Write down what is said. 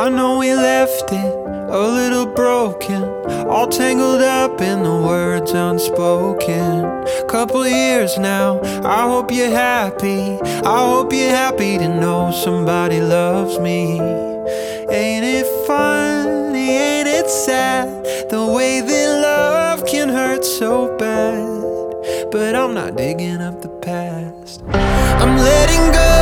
I know we left it a little broken, all tangled up in the words unspoken. Couple years now, I hope you're happy. I hope you're happy to know somebody loves me. Ain't it funny, ain't it sad, the way that love can hurt so bad? But I'm not digging up the past, I'm letting go